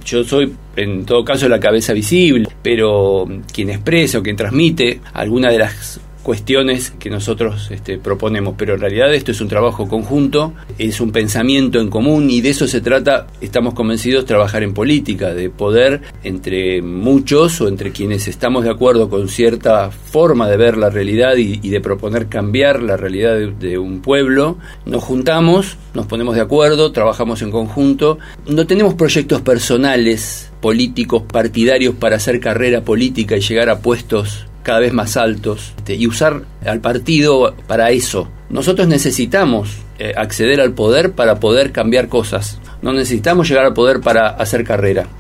Yo soy, en todo caso, la cabeza visible, pero quien expresa o quien transmite alguna de las cuestiones que nosotros proponemos, pero en realidad esto es un trabajo conjunto, es un pensamiento en común, y de eso se trata, estamos convencidos, trabajar en política, de poder entre muchos o entre quienes estamos de acuerdo con cierta forma de ver la realidad y de proponer cambiar la realidad de un pueblo, nos juntamos, nos ponemos de acuerdo, trabajamos en conjunto, no tenemos proyectos personales, políticos, partidarios para hacer carrera política y llegar a puestos cada vez más altos y usar al partido para eso. Nosotros necesitamos acceder al poder para poder cambiar cosas. No necesitamos llegar al poder para hacer carrera.